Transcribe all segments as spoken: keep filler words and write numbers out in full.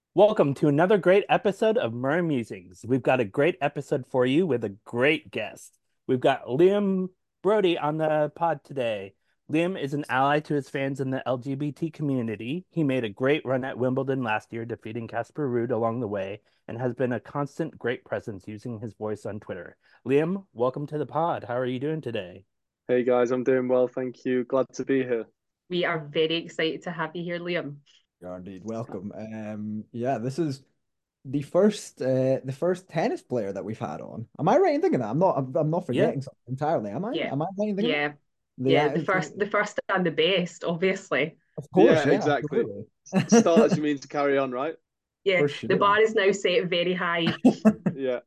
Welcome to another great episode of Murray Musings. We've got a great episode for you with a great guest. We've got Liam Brody on the pod today. Liam is an ally to his fans in the L G B T community. He made a great run at Wimbledon last year, defeating Casper Ruud along the way, and has been a constant great presence using his voice on Twitter. Liam, welcome to the pod. How are you doing today? Hey guys, I'm doing well, thank you. Glad to be here. We are very excited to have you here, Liam. Yeah, indeed. Welcome. Um, yeah, this is the first uh the first tennis player that we've had on. Am I right in thinking that? I'm not I'm, I'm not Yeah, forgetting something entirely. Am I? Yeah, Am I right in thinking that? yeah, yeah. Yeah, The it's, uh, first, the first and the best, obviously. of course, Yeah, yeah, exactly. absolutely. Start as you mean to carry on, right? Yeah, For the sure. bar is now set very high. Yeah.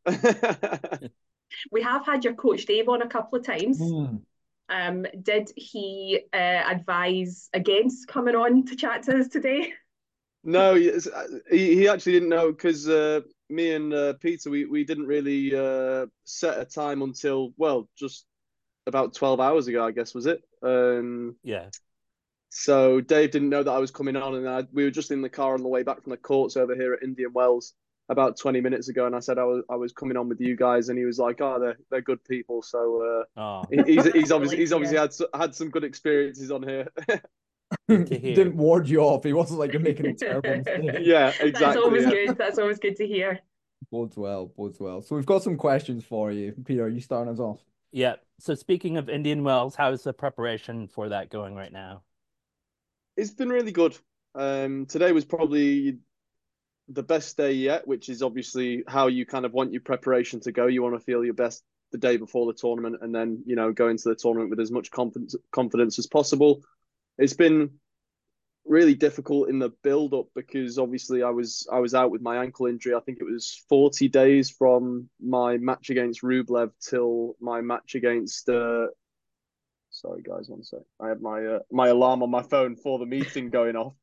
We have had your coach Dave on a couple of times. Hmm. Um, did he uh, advise against coming on to chat to us today? No, yes, uh, he, he actually didn't know because uh, me and uh, Peter, we, we didn't really uh, set a time until, well, just about twelve hours ago, I guess, was it? Um, yeah. so Dave didn't know that I was coming on, and I, we were just in the car on the way back from the courts over here at Indian Wells about twenty minutes ago, and I said I was I was coming on with you guys, and he was like, "Oh, they're they're good people." So uh, Oh, he, he's That's he's what we obviously like he's to obviously hear. had had some good experiences on here. good to He hear. didn't ward you off. He wasn't like you're making a terrible mistake. Yeah, That's exactly. always Yeah. good. That's always good to hear. Bodes well, bodes well. So we've got some questions for you. Peter, are you starting us off? Yeah. So speaking of Indian Wells, how is the preparation for that going right now? It's been really good. Um, today was probably the best day yet, which is obviously how you kind of want your preparation to go. You want to feel your best the day before the tournament, and then you know go into the tournament with as much confidence confidence as possible. It's been really difficult in the build up because obviously I was I was out with my ankle injury. I think it was forty days from my match against Rublev till my match against uh, sorry, guys, one sec. I had my uh, my alarm on my phone for the meeting going off.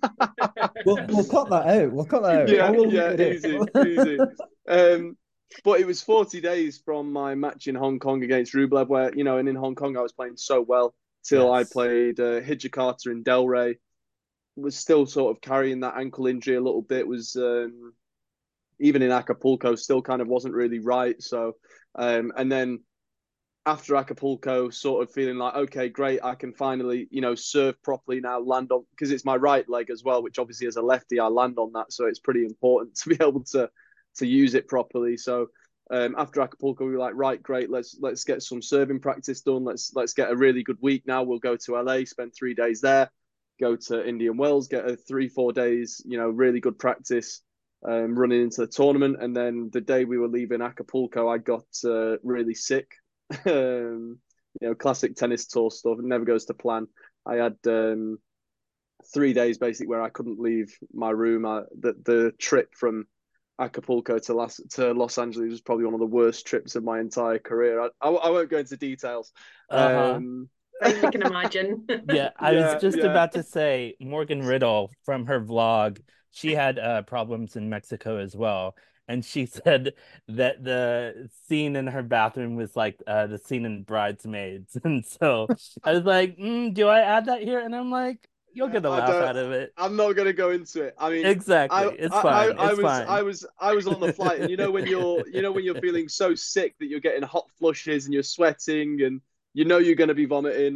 We'll we'll cut that out. We'll cut that out. Yeah, Or we'll leave yeah, it easy, in. easy. Um, but it was forty days from my match in Hong Kong against Rublev, where you know, and in Hong Kong I was playing so well till I Yes. played uh, Hijikata in Delray. Was still sort of carrying that ankle injury a little bit. Was um, even in Acapulco, still kind of wasn't really right. So, um, and then after Acapulco, sort of feeling like, okay, great, I can finally, you know, serve properly now, land on, because it's my right leg as well, which obviously as a lefty, I land on that. So it's pretty important to be able to to use it properly. So um, after Acapulco, we were like, right, great, let's let's get some serving practice done. Let's let's get a really good week now. We'll go to L A, spend three days there, go to Indian Wells, get a three, four days, you know, really good practice um, running into the tournament. And then the day we were leaving Acapulco, I got uh, really sick. um, you know, classic tennis tour stuff. It never goes to plan. I had um, three days basically where I couldn't leave my room. I, the the trip from Acapulco to Los to Los Angeles was probably one of the worst trips of my entire career. I, I, I won't go into details. Uh-huh. Um, I we can imagine. Yeah, I was yeah, just yeah. about to say Morgan Riddle from her vlog, she had uh, problems in Mexico as well. And she said that the scene in her bathroom was like uh, the scene in Bridesmaids. And so I was like, mm, do I add that here? And I'm like, you'll get a I laugh don't. out of it. I'm not going to go into it. I mean, Exactly. I, It's I, I fine. I It's was, fine. I was, I was on the flight, and you know when you're, you know when you're feeling so sick that you're getting hot flushes and you're sweating, and you know you're going to be vomiting.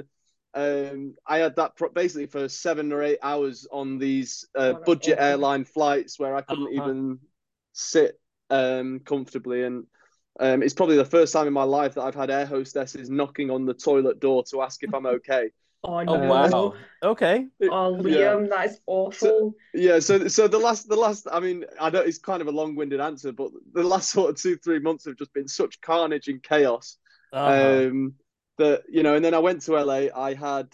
Um, I had that pro- basically for seven or eight hours on these uh, Oh, that's budget awful. airline flights where I couldn't Uh-huh. even sit um, comfortably, and um, it's probably the first time in my life that I've had air hostesses knocking on the toilet door to ask if I'm okay. Oh Oh, Uh, no. wow. Okay. Oh, yeah, Liam, that's so awful. yeah, so so the last the last I mean I know it's kind of a long-winded answer, but the last sort of two three months have just been such carnage and chaos. Uh-huh. Um, that you know, and then I went to L A. I had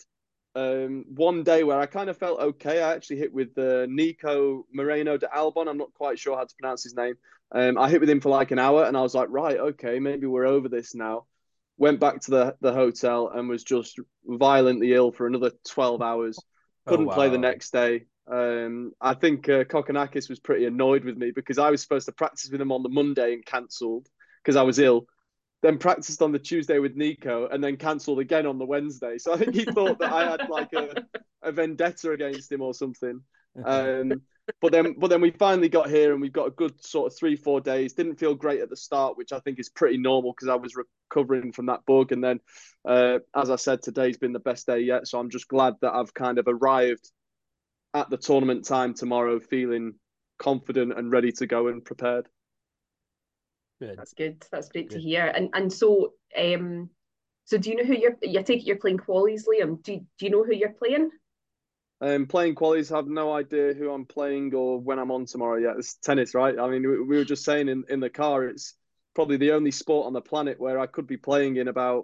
um one day where I kind of felt okay. I actually hit with uh, Nico Moreno de Albon. I'm not quite sure how to pronounce his name. Um, I hit with him for like an hour, and I was like, right, okay, maybe we're over this now. Went back to the the hotel and was just violently ill for another twelve hours. Oh, Couldn't play the wow. next day. Um, I think uh, Kokonakis was pretty annoyed with me because I was supposed to practice with him on the Monday and cancelled because I was ill. Then practiced on the Tuesday with Nico and then cancelled again on the Wednesday. So I think he thought that I had like a, a vendetta against him or something. Um, but then but then we finally got here and we've got a good sort of three four days. Didn't feel great at the start, which I think is pretty normal because I was recovering from that bug. And then, uh, as I said, today's been the best day yet. So I'm just glad that I've kind of arrived at the tournament time tomorrow, feeling confident and ready to go and prepared. Good. That's good. That's great Good. to hear. And and so um so do you know who you're you take it you're playing qualies, Liam? Do do you know who you're playing? Um, playing qualies, have no idea who I'm playing or when I'm on tomorrow yet. It's tennis, right? I mean, we, we were just saying in, in the car, it's probably the only sport on the planet where I could be playing in about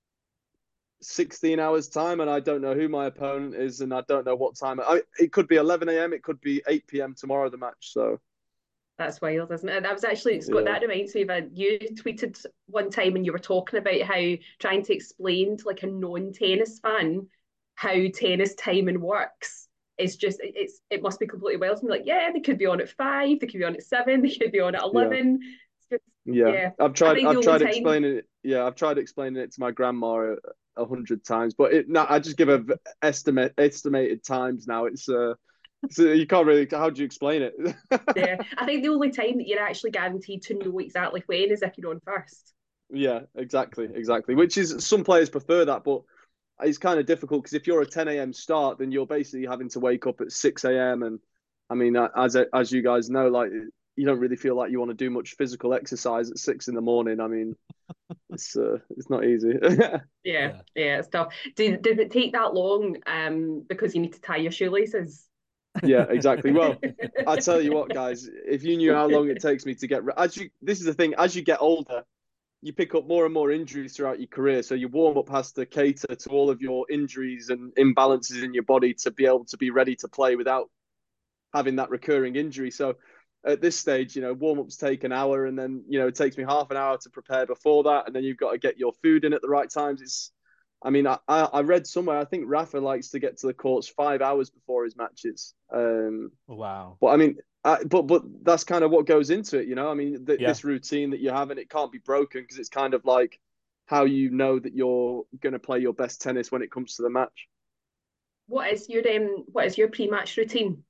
sixteen hours time and I don't know who my opponent is and I don't know what time. I, it could be eleven a m, it could be eight p m tomorrow, the match. So That's wild, isn't it? That was actually, Scott, yeah. that reminds me of a, you tweeted one time and you were talking about how trying to explain to like a non-tennis fan how tennis timing works is just, it's it must be completely wild. And like, yeah, they could be on at five, they could be on at seven, they could be on at Yeah. eleven. It's just, Yeah. yeah. I've I tried think the I've only tried time, explaining it. Yeah, I've tried explaining it to my grandma a, a hundred times, but it no, I just give her estimate estimated times now. It's uh so you can't really, how do you explain it? yeah, I think the only time that you're actually guaranteed to know exactly when is if you're on first. Yeah, exactly, exactly. Which is, some players prefer that, but it's kind of difficult because if you're a ten a m start, then you're basically having to wake up at six a m and I mean, as as you guys know, like you don't really feel like you want to do much physical exercise at six in the morning. I mean, it's uh, it's not easy. Yeah, Yeah. yeah, it's tough. Did, did it take that long um, because you need to tie your shoelaces? Yeah, exactly. Well, I tell you what, guys, if you knew how long it takes me to get as you, this is the thing, as you get older, you pick up more and more injuries throughout your career. So your warm up has to cater to all of your injuries and imbalances in your body to be able to be ready to play without having that recurring injury. So at this stage, you know, warm ups take an hour and then, you know, it takes me half an hour to prepare before that. And then you've got to get your food in at the right times. It's, I mean, I, I read somewhere, I think Rafa likes to get to the courts five hours before his matches. Um, Wow. but I mean, I, but but that's kind of what goes into it, you know. I mean, th- Yeah. this routine that you have, and it can't be broken because it's kind of like how you know that you're going to play your best tennis when it comes to the match. What is your um what is your pre-match routine?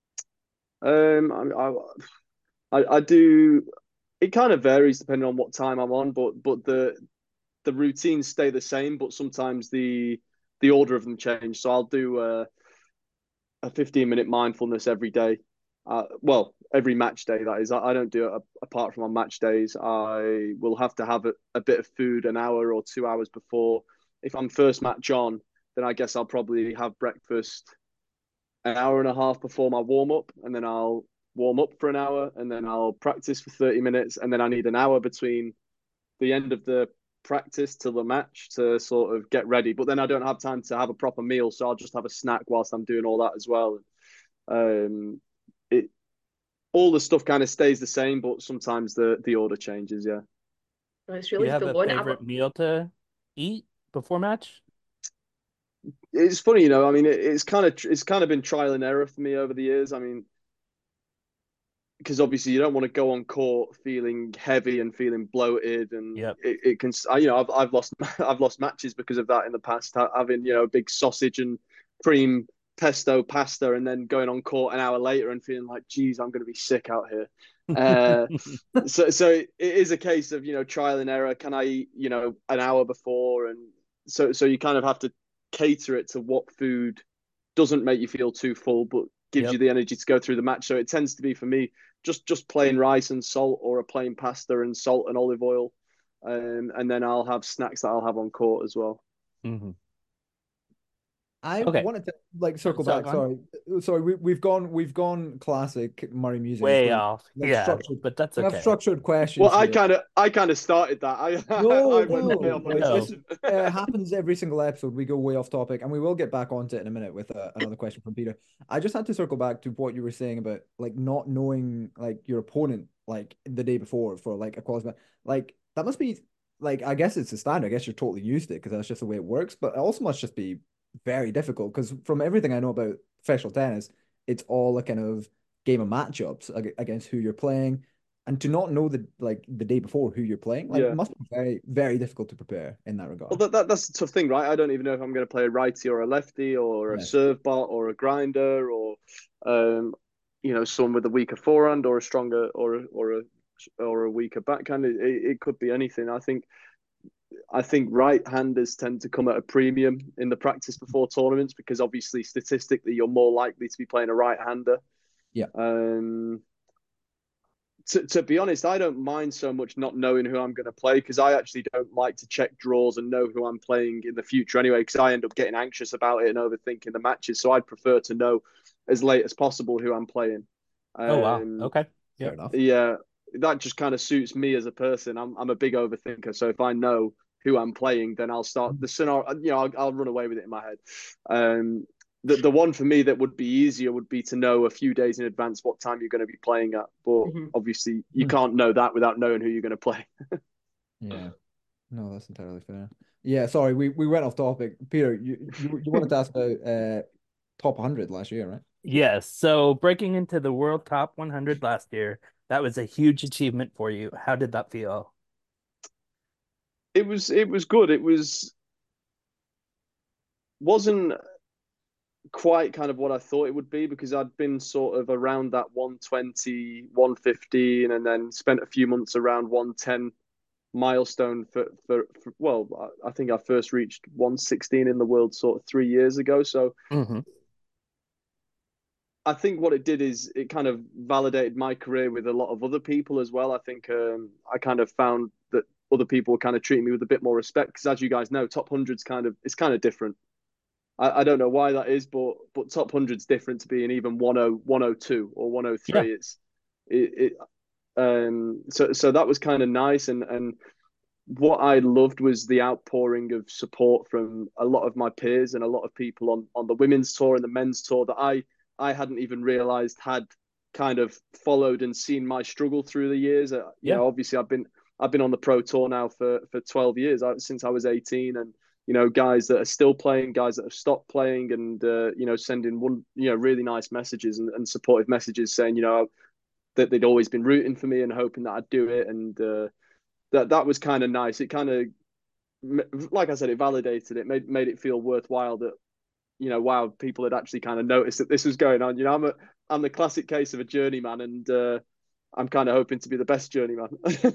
Um, I, I I do. It kind of varies depending on what time I'm on, but but the the routines stay the same, but sometimes the the order of them change. So I'll do uh, a fifteen minute mindfulness every day. Uh, well, every match day, that is. I, I don't do it apart from on match days. I will have to have a, a bit of food an hour or two hours before. If I'm first match on, then I guess I'll probably have breakfast an hour and a half before my warm up, and then I'll warm up for an hour, and then I'll practice for thirty minutes, and then I need an hour between the end of the practice till the match to sort of get ready. But then I don't have time to have a proper meal, so I'll just have a snack whilst I'm doing all that as well. Um, it all the stuff kind of stays the same, but sometimes the the order changes. Yeah. Oh, it's Do you really have a full on. favorite meal to eat before match? It's funny, you know. I mean, it, it's kind of it's kind of been trial and error for me over the years. I mean, because obviously you don't want to go on court feeling heavy and feeling bloated, and Yep. it, it can. You know, I've I've lost I've lost matches because of that in the past. Having, you know, big sausage and cream pesto pasta, and then going on court an hour later and feeling like, geez, I'm going to be sick out here. Uh, so so it is a case of, you know, trial and error. Can I eat, you know, an hour before, and so so you kind of have to cater it to what food doesn't make you feel too full, but gives Yep. you the energy to go through the match. So it tends to be for me just just plain rice and salt, or a plain pasta and salt and olive oil, um, and then I'll have snacks that I'll have on court as well. Mhm. I Okay. wanted to like circle So back. go on. Sorry, sorry. We we've gone we've gone classic Murray Musings. Way We're off. like Yeah, structured. but that's We have okay. structured questions Well, I here. kind of I kind of started that. I No, I went way no, off on a like, this tangent. uh, happens every single episode. We go way off topic, and we will get back onto it in a minute with uh, another question from Peter. I just had to circle back to what you were saying about like not knowing like your opponent like the day before for like a qualifier. Like that must be like, I guess it's a standard. I guess you're totally used to it because that's just the way it works. But it also must just be very difficult because from everything I know about professional tennis, it's all a kind of game of matchups ag- against who you're playing, and to not know the like the day before who you're playing, like Yeah. must be very very difficult to prepare in that Well, regard. that, that that's the tough thing, right? I don't even know if I'm going to play a righty or a lefty or a Yes. serve bot or a grinder or, um, you know, someone with a weaker forehand or a stronger or a, or a or a weaker backhand. It, it could be anything. I think I think right-handers tend to come at a premium in the practice before tournaments because obviously statistically you're more likely to be playing a right-hander. Yeah. Um, to, to be honest, I don't mind so much not knowing who I'm going to play because I actually don't like to check draws and know who I'm playing in the future anyway, because I end up getting anxious about it and overthinking the matches. So I'd prefer to know as late as possible who I'm playing. Um, Oh wow. Okay. Fair enough. Yeah, that just kind of suits me as a person. I'm I'm a big overthinker, so if I know who I'm playing, then I'll start the scenario. You know, I'll, I'll run away with it in my head. Um, the the one for me that would be easier would be to know a few days in advance what time you're going to be playing at. But Mm-hmm. obviously, you Hmm. can't know that without knowing who you're going to play. Yeah. No, that's entirely fair. Yeah, sorry, we, we went off topic. Peter, you, you you wanted to ask about uh top one hundred last year, right? Yes. So breaking into the world top one hundred last year, that was a huge achievement for you. How did that feel? It was it was good. It was wasn't quite kind of what I thought it would be because I'd been sort of around that one twenty, one fifteen, and then spent a few months around one ten milestone for, for, for well, I think I first reached one sixteen in the world sort of three years ago. So Mm-hmm. I think what it did is it kind of validated my career with a lot of other people as well. I think um, I kind of found that other people were kind of treating me with a bit more respect because, as you guys know, top hundreds kind of it's kind of different. I, I don't know why that is, but but top hundred's different to being even one oh, one oh two or one oh three. Yeah. It's it, it um so so that was kind of nice and and what I loved was the outpouring of support from a lot of my peers and a lot of people on on the women's tour and the men's tour that I I hadn't even realized had kind of followed and seen my struggle through the years. Uh, you Yeah. know, obviously I've been I've been on the pro tour now for for twelve years since I was eighteen, and you know, guys that are still playing, guys that have stopped playing, and uh, you know, sending one you know really nice messages and, and supportive messages saying you know that they'd always been rooting for me and hoping that I'd do it, and uh, that that was kind of nice. It kind of, like I said, it validated it, made made it feel worthwhile that you know, wow, people had actually kind of noticed that this was going on. You know, I'm a I'm the classic case of a journeyman, and uh, I'm kind of hoping to be the best journeyman.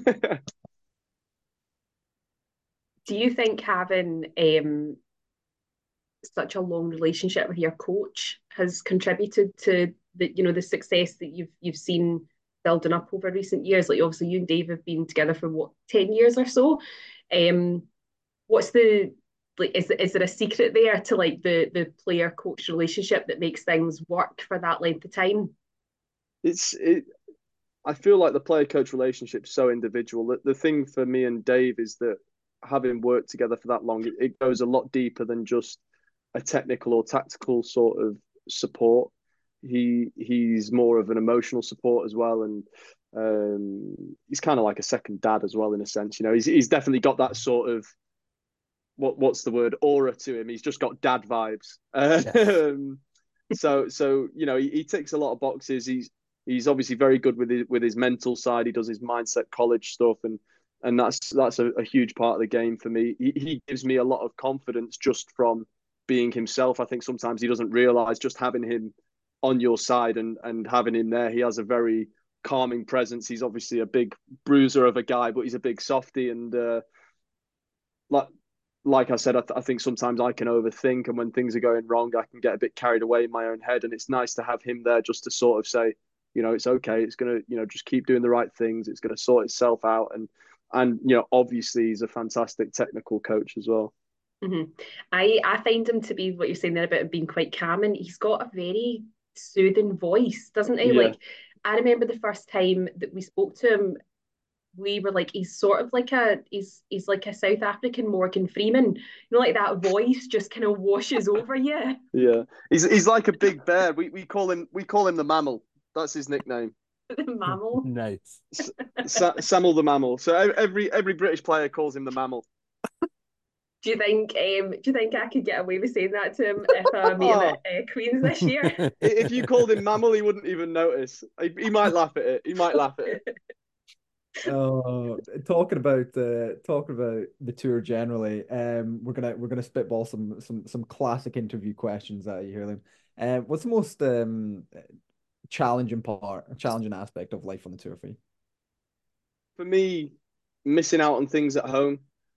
Do you think having um, such a long relationship with your coach has contributed to the you know the success that you've you've seen building up over recent years? Like obviously you and Dave have been together for what ten years or so. Um, what's the like is is there a secret there to like the the player coach relationship that makes things work for that length of time? It's it. I feel like the player coach relationship is so individual. The, the thing for me and Dave is that having worked together for that long, it, it goes a lot deeper than just a technical or tactical sort of support. He he's more of an emotional support as well, and um, he's kind of like a second dad as well in a sense. You know, he's he's definitely got that sort of what what's the word aura to him. He's just got dad vibes. Yes. Um, so so you know he, he ticks a lot of boxes. He's he's obviously very good with his with his mental side. He does his mindset college stuff, and and that's that's a, a huge part of the game for me. He, he gives me a lot of confidence just from being himself. I think sometimes he doesn't realize just having him on your side and and having him there. He has a very calming presence. He's obviously a big bruiser of a guy, but he's a big softy, and uh, like like I said, I, th- I think sometimes I can overthink, and when things are going wrong, I can get a bit carried away in my own head. And it's nice to have him there just to sort of say, you know, it's okay. It's gonna, you know, just keep doing the right things. It's gonna sort itself out. And and you know, obviously, he's a fantastic technical coach as well. Mm-hmm. I I find him to be what you're saying there about him being quite calming. He's got a very soothing voice, doesn't he? Yeah, Like I remember the first time that we spoke to him, we were like, he's sort of like a he's he's like a South African Morgan Freeman. You know, like that voice just kind of washes over you. yeah. He's he's like a big bear. We we call him we call him the mammal. That's his nickname. The mammal. Nice. Sa- Samuel the mammal. So every every British player calls him the mammal. Do you think um do you think I could get away with saying that to him if I meet him at uh, Queen's this year? If you called him mammal, he wouldn't even notice. He, he might laugh at it. He might laugh at it. Oh, talking about uh, talking about the tour generally, um, we're gonna we're gonna spitball some some some classic interview questions at you here, Liam. Uh, what's the most um challenging part, a challenging aspect of life on the tour for you? For me, missing out on things at home,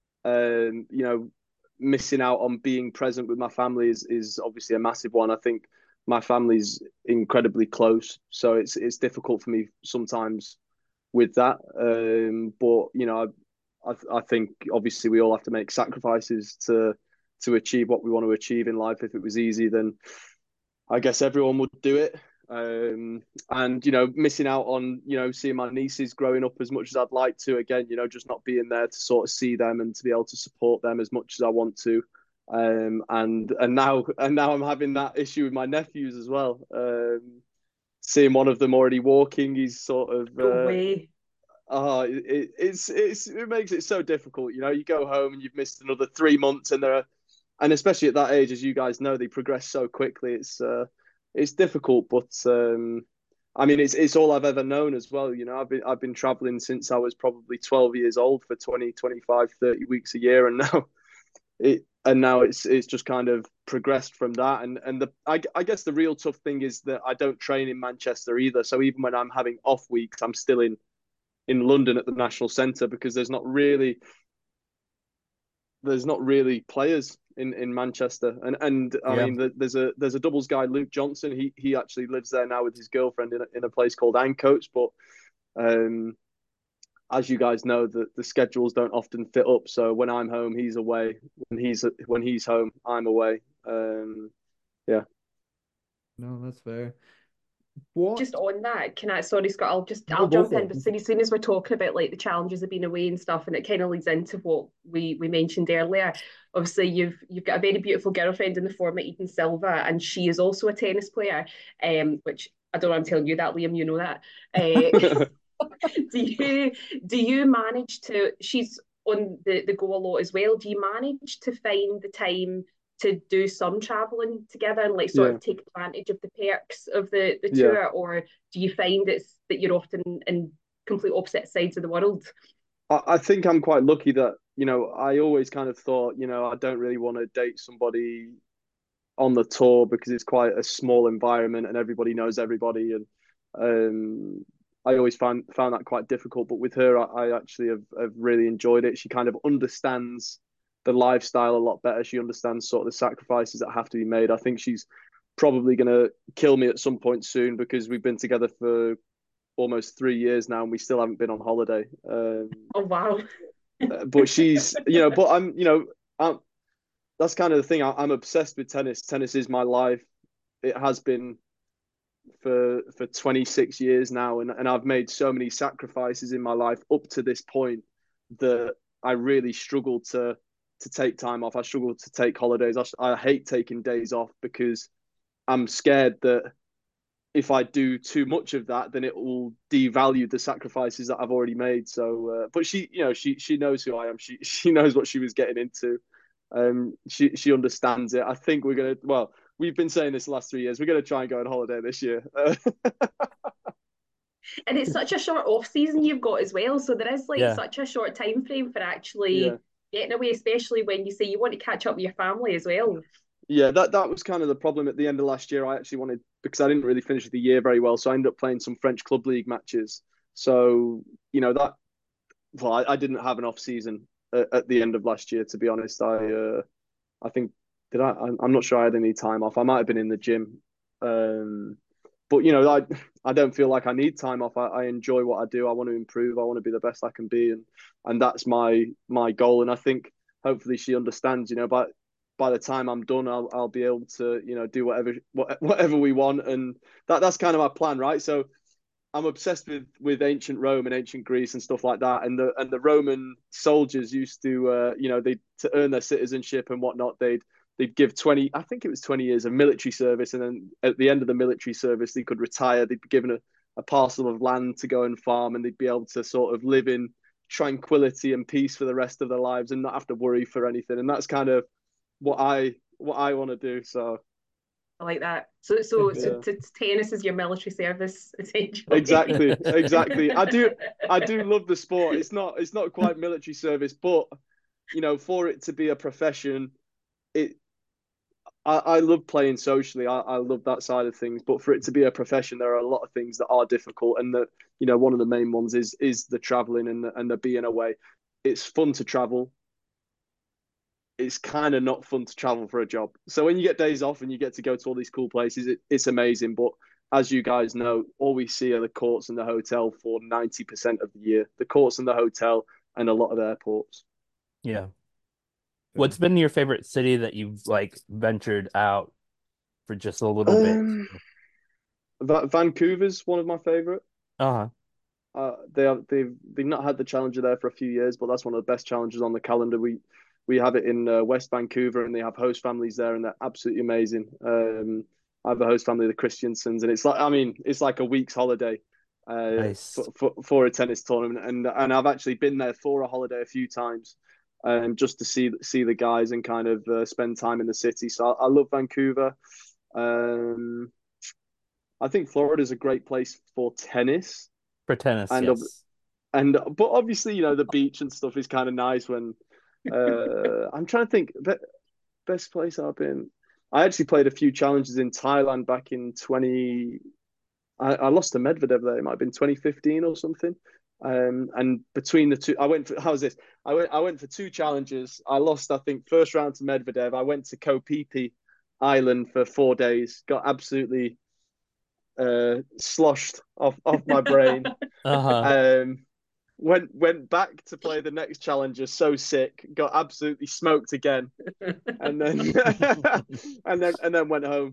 um, you know, missing out on being present with my family is is obviously a massive one. I think my family's incredibly close, so it's it's difficult for me sometimes with that. Um, but you know, I, I I think obviously we all have to make sacrifices to to achieve what we want to achieve in life. If it was easy, then I guess everyone would do it. Um, and you know, missing out on you know seeing my nieces growing up as much as I'd like to. Again, you know, just not being there to sort of see them and to be able to support them as much as I want to. Um, and and now and now I'm having that issue with my nephews as well. Um, seeing one of them already walking, he's sort of No uh, way. oh, it, it's it's it makes it so difficult. You know, you go home and you've missed another three months, and they're and especially at that age, as you guys know, they progress so quickly. It's uh, it's difficult, but um, I mean, it's it's all I've ever known as well. You know, I've been I've been traveling since I was probably twelve years old for twenty, twenty-five, thirty weeks a year, and now it and now it's it's just kind of progressed from that. And and the I, I guess the real tough thing is that I don't train in Manchester either. So even when I'm having off weeks, I'm still in in London at the National Centre because there's not really there's not really players in, in Manchester. And and I Yeah. mean, there's a there's a doubles guy, Luke Johnson. He he actually lives there now with his girlfriend in a, in a place called Ancoats. But um, as you guys know, the, the schedules don't often fit up. So when I'm home, he's away. When he's when he's home, I'm away. Um, yeah. No, that's fair. What? Just on that, can I, sorry, Scott, I'll just, No, I'll go jump for in, it. but as soon as we're talking about like the challenges of being away and stuff, and it kind of leads into what we we mentioned earlier. Obviously, you've you've got a very beautiful girlfriend in the form of Eden Silva, and she is also a tennis player, um, which I don't know, I'm telling you that, Liam, you know that. Uh, do you do you manage to, she's on the, the go a lot as well, do you manage to find the time to do some traveling together and like sort Yeah. of take advantage of the perks of the the Yeah. tour, or do you find it's that you're often in complete opposite sides of the world? I, I think I'm quite lucky that, you know, I always kind of thought, you know, I don't really want to date somebody on the tour because it's quite a small environment and everybody knows everybody. And um, I always found found that quite difficult. But with her, I, I actually have, have really enjoyed it. She kind of understands the lifestyle a lot better. She understands sort of the sacrifices that have to be made. I think she's probably going to kill me at some point soon because we've been together for almost three years now and we still haven't been on holiday. Um, Oh wow. but she's, you know, but I'm, you know, I'm, that's kind of the thing. I, I'm obsessed with tennis. Tennis is my life. It has been for for twenty-six years now, and, and I've made so many sacrifices in my life up to this point that I really struggle to to take time off. I struggle to take holidays. I, I hate taking days off because I'm scared that if I do too much of that, then it will devalue the sacrifices that I've already made. So, uh, but she, you know, she she knows who I am. She she knows what she was getting into. Um, she she understands it. I think we're gonna. Well, we've been saying this the last three years. We're gonna try and go on holiday this year. And it's such a short off season you've got as well, so there is like Yeah. such a short time frame for actually Yeah. getting away, especially when you say you want to catch up with your family as well. Yeah, that that was kind of the problem at the end of last year. I actually wanted because I didn't really finish the year very well, so I ended up playing some French club league matches. So you know that. Well, I, I didn't have an off season at, at the end of last year. To be honest, I uh, I think did I? I'm I'm not sure I had any time off. I might have been in the gym, um, but you know I I don't feel like I need time off. I, I enjoy what I do. I want to improve. I want to be the best I can be, and and that's my my goal. And I think hopefully she understands. You know, but by the time I'm done, I'll I'll be able to you know do whatever whatever we want, and that that's kind of my plan, right? So I'm obsessed with with ancient Rome and ancient Greece and stuff like that. And the and the Roman soldiers used to, uh, you know, they to earn their citizenship and whatnot, they'd they'd give twenty, I think it was twenty years of military service, and then at the end of the military service, they could retire. They'd be given a, a parcel of land to go and farm, and they'd be able to sort of live in tranquility and peace for the rest of their lives and not have to worry for anything. And that's kind of what I what I want to do. So I like that. So, so, so yeah. t- tennis is your military service essentially. Exactly, exactly. I do, I do love the sport. It's not, it's not quite military service, but you know, for it to be a profession, it, I, I love playing socially. I, I love that side of things. But for it to be a profession, there are a lot of things that are difficult, and that you know one of the main ones is is the traveling and the, and the being away. It's fun to travel. It's kind of not fun to travel for a job. So when you get days off and you get to go to all these cool places, it, it's amazing. But as you guys know, all we see are the courts and the hotel for ninety percent of the year. The courts and the hotel and a lot of airports. Yeah. What's been your favorite city that you've like ventured out for just a little bit? Um, Vancouver's one of my favorite. Uh-huh. Uh, they have they've they've not had the Challenger there for a few years, but that's one of the best challenges on the calendar. We we have it in uh, West Vancouver, and they have host families there, and they're absolutely amazing. Um, I have a host family, the Christiansons, and it's like I mean, it's like a week's holiday uh, Nice. for, for for a tennis tournament, and and I've actually been there for a holiday a few times, um, just to see see the guys and kind of uh, spend time in the city. So I, I love Vancouver. Um, I think Florida is a great place for tennis, For tennis, and yes. and but obviously you know the beach and stuff is kind of nice when uh I'm trying to think be- best place I've been. I actually played a few challenges in Thailand back in twenty. I, I lost to Medvedev there. It might have been twenty fifteen or something. Um, and between the two, I went for how's this? I went I went for two challenges. I lost, I think, first round to Medvedev. I went to Koh Phi Phi Island for four days. Got absolutely uh sloshed off off my brain. Uh-huh. Um, went went back to play the next challenger so sick, got absolutely smoked again, and then and then and then went home.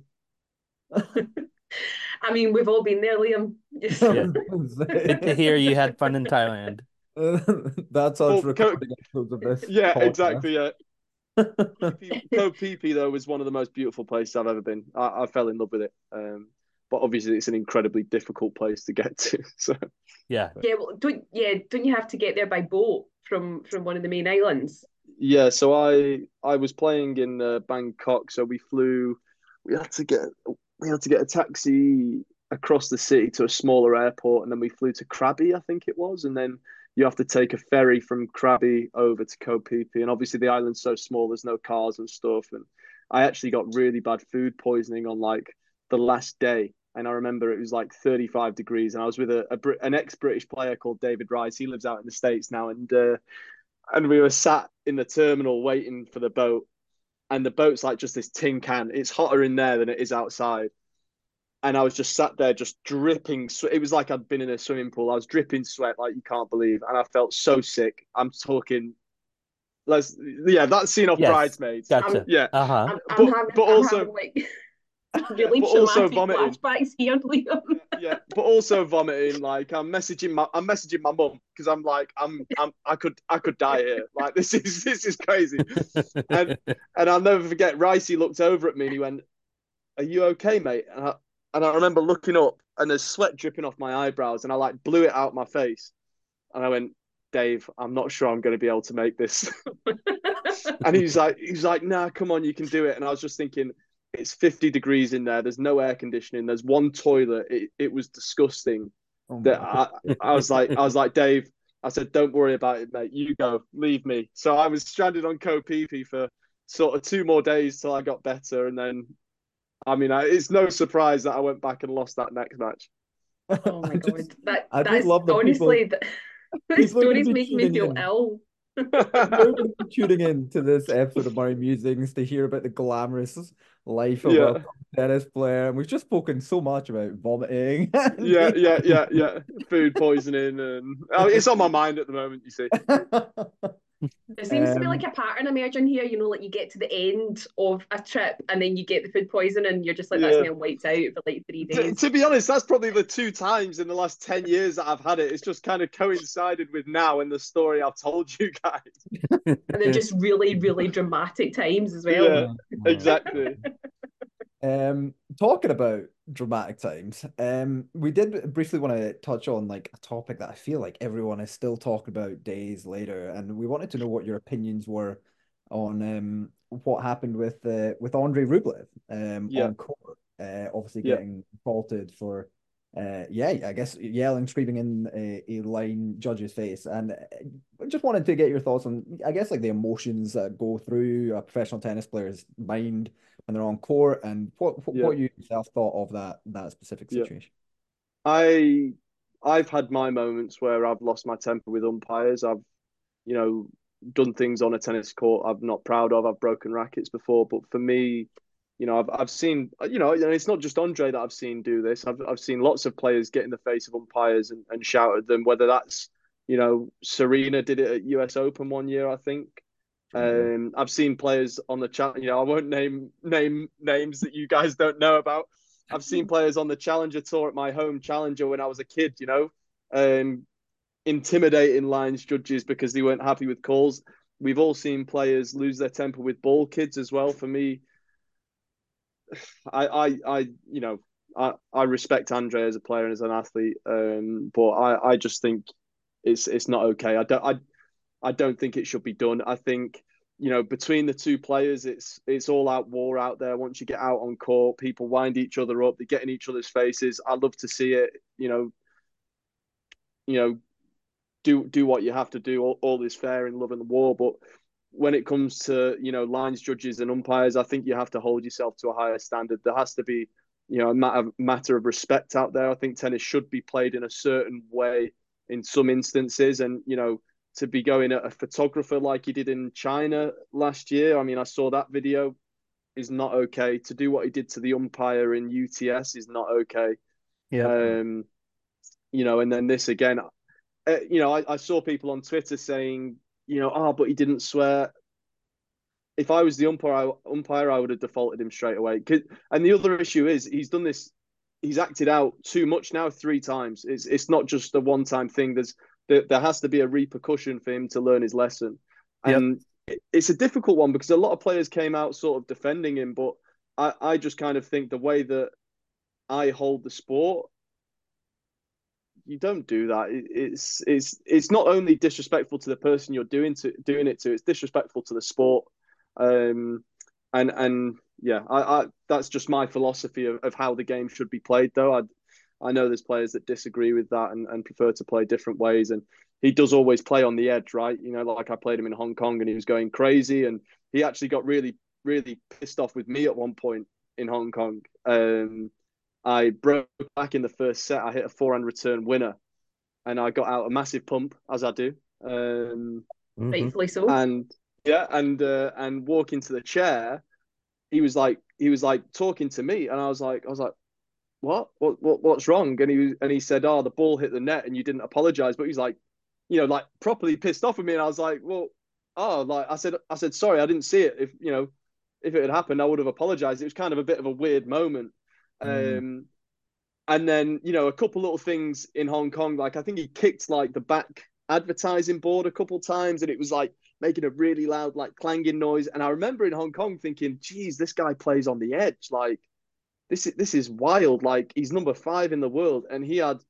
I mean, we've all been there, Liam. Yeah. Good to hear you had fun in Thailand. That's us Well, Co- recording episodes of this yeah, podcast. exactly. Yeah, Koh Phi Phi though was one of the most beautiful places I've ever been. I, I fell in love with it. Um, but obviously it's an incredibly difficult place to get to. So Yeah. Yeah, well, don't yeah, don't you have to get there by boat from from one of the main islands? yeah, so I I was playing in uh, Bangkok, so we flew. We had to get we had to get a taxi across the city to a smaller airport, and then we flew to Krabi, I think it was, and then you have to take a ferry from Krabi over to Koh Phi Phi, and obviously the island's so small, there's no cars and stuff, and I actually got really bad food poisoning on like the last day, and I remember it was like thirty-five degrees, and I was with a, a Brit- an ex-British player called David Rice. He lives out in the States now, and uh, and we were sat in the terminal waiting for the boat, and the boat's like just this tin can. It's hotter in there than it is outside, and I was just sat there, just dripping. It was like I'd been in a swimming pool. I was dripping sweat like you can't believe, and I felt so sick. I'm talking, let's yeah, that scene of Yes. Bridesmaids. Gotcha. Yeah, Uh-huh. I'm, I'm but having but I'm also having like yeah, really but also traumatic vomiting. flashbacks here, Liam. Yeah, but also vomiting. Like I'm messaging my I'm messaging my mum because I'm like I'm I'm I could I could die here. Like this is this is crazy. And and I'll never forget. Ricey looked over at me and he went, "Are you okay, mate?" And I and I remember looking up and there's sweat dripping off my eyebrows and I like blew it out my face and I went, "Dave, I'm not sure I'm going to be able to make this." And he's like he's like, "Nah, come on, you can do it." And I was just thinking, it's fifty degrees in there. There's no air conditioning. There's one toilet. It, it was disgusting. Oh That my I, I was like, I was like, "Dave," I said, "Don't worry about it, mate. You go, leave me." So I was stranded on Koh Phi Phi for sort of two more days till I got better, and then, I mean, I, it's no surprise that I went back and lost that next match. Oh my I god, just, that I just that's love that honestly people, that, the people are going to stories be make me tuning feel in. ill. People are going to be tuning in to this episode of Murray Musings to hear about the glamorous life of a Yeah, tennis player. And we've just spoken so much about vomiting. and yeah, being- yeah, yeah, yeah. Food poisoning, and oh, it's on my mind at the moment. You see. There seems to be like Um, a pattern emerging here, you know, like you get to the end of a trip and then you get the food poison and you're just like, that's Yeah. me, I'm wiped out for like three To, days. to be honest, that's probably the two times in the last ten years that I've had it. It's just kind of coincided with now in the story I've told you guys. And they're just really, really dramatic times as well. Yeah, exactly. Um, talking about dramatic times, um, we did briefly want to touch on like a topic that I feel like everyone is still talking about days later, and we wanted to know what your opinions were on um what happened with uh, with Andrei Rublev um Yeah, on court, uh, obviously yeah, getting faulted for uh yeah, I guess yelling, screaming in a, a line judge's face, and uh, just wanted to get your thoughts on I guess like the emotions that go through a professional tennis player's mind when they're on court, and what what, Yeah. what you yourself thought of that that specific Yeah. situation. I I've had my moments where I've lost my temper with umpires. I've, you know, done things on a tennis court I'm not proud of. I've broken rackets before, but for me, you know, I've I've seen, you know, and it's not just Andre that I've seen do this. I've I've seen lots of players get in the face of umpires and, and shout at them. Whether that's, you know, Serena did it at U S Open one year, I think. Um, I've seen players on the chat. You know, I won't name name names that you guys don't know about. I've seen players on the Challenger Tour at my home Challenger when I was a kid. You know, um, intimidating lines judges because they weren't happy with calls. We've all seen players lose their temper with ball kids as well. For me, I, I, I you know, I, I respect Andre as a player and as an athlete, um, but I, I just think it's it's not okay. I don't, I, I don't think it should be done. I think, you know, between the two players, it's it's all out war out there. Once you get out on court, people wind each other up. They get in each other's faces. I love to see it. You know, you know, do do what you have to do. All, all is fair in love and war, but when it comes to, you know, lines judges and umpires, I think you have to hold yourself to a higher standard. There has to be, you know, a matter, matter of respect out there. I think tennis should be played in a certain way in some instances, and you know, to be going at a photographer like he did in China last year. I mean, I saw that video, is not okay. To do what he did to the umpire in U T S is not okay. Yeah. Um, you know, and then this again, uh, you know, I, I saw people on Twitter saying, you know, oh, but he didn't swear. If I was the umpire, I, umpire, I would have defaulted him straight away. And the other issue is he's done this. He's acted out too much now, three times. It's it's not just a one time thing. There's there, there has to be a repercussion for him to learn his lesson. And yep. It's a difficult one because a lot of players came out sort of defending him, but I, I just kind of think the way that I hold the sport, you don't do that. It, it's it's it's not only disrespectful to the person you're doing to doing it to, it's disrespectful to the sport. Um, and and yeah, I, I that's just my philosophy of, of how the game should be played. Though I I know there's players that disagree with that and, and prefer to play different ways. And he does always play on the edge, right? You know, like I played him in Hong Kong and he was going crazy, and he actually got really really pissed off with me at one point in Hong Kong. Um, I broke back in the first set. I hit a forehand return winner, and I got out a massive pump, as I do. Um, Rightfully so. And yeah, and uh, and walking to the chair, he was like, he was like talking to me, and I was like, I was like, what, what, what what's wrong? And he was, and he said, oh, the ball hit the net, and you didn't apologize. But he's like, you know, like properly pissed off at me, and I was like, well, oh, like I said, I said sorry, I didn't see it. If you know, if it had happened, I would have apologized. It was kind of a bit of a weird moment. Mm. Um, and then, you know, a couple little things in Hong Kong, like I think he kicked like the back advertising board a couple times, and it was like making a really loud, like clanging noise. And I remember in Hong Kong thinking, geez, this guy plays on the edge. Like this is, this is wild. Like he's number five in the world, and he had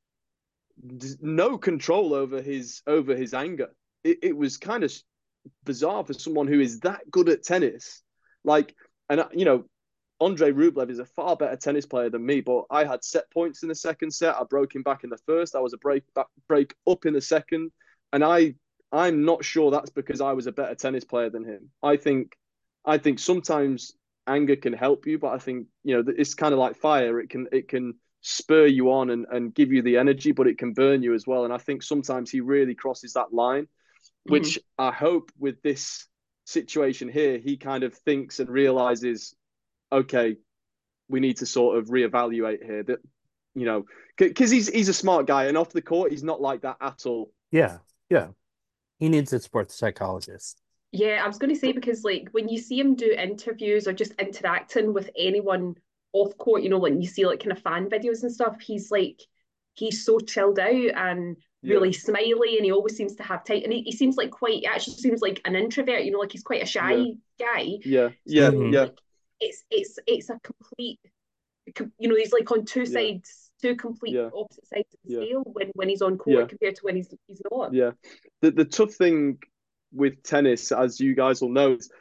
no control over his, over his anger. It, it was kind of bizarre for someone who is that good at tennis. Like, and you know, Andre Rublev is a far better tennis player than me, but I had set points in the second set. I broke him back in the first. I was a break back, break up in the second, and I I'm not sure that's because I was a better tennis player than him. I think I think sometimes anger can help you, but I think, you know, it's kind of like fire. It can it can spur you on and, and give you the energy, but it can burn you as well. And I think sometimes he really crosses that line, which mm-hmm. I hope with this situation here, he kind of thinks and realizes, okay, we need to sort of reevaluate here. That, you know, because he's he's a smart guy, and off the court, he's not like that at all. Yeah, yeah. He needs a sports psychologist. Yeah, I was going to say, because like when you see him do interviews or just interacting with anyone off court, you know, like you see like kind of fan videos and stuff, he's like, he's so chilled out and really yeah. smiley, and he always seems to have time, and he, he seems like quite, he actually seems like an introvert, you know, like he's quite a shy yeah. guy. Yeah, yeah, so, yeah. Like, it's it's it's a complete, you know, he's like on two yeah. sides, two complete yeah. opposite sides of the yeah. scale when, when he's on court yeah. compared to when he's he's not. Yeah, the the tough thing with tennis, as you guys will know, is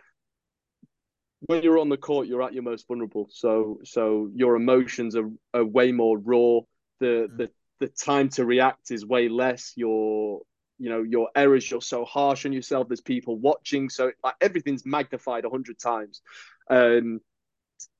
when you're on the court, you're at your most vulnerable. So so your emotions are, are way more raw. The mm. the the time to react is way less. Your you know your errors, you're so harsh on yourself. There's people watching, so like everything's magnified a hundred times. Um,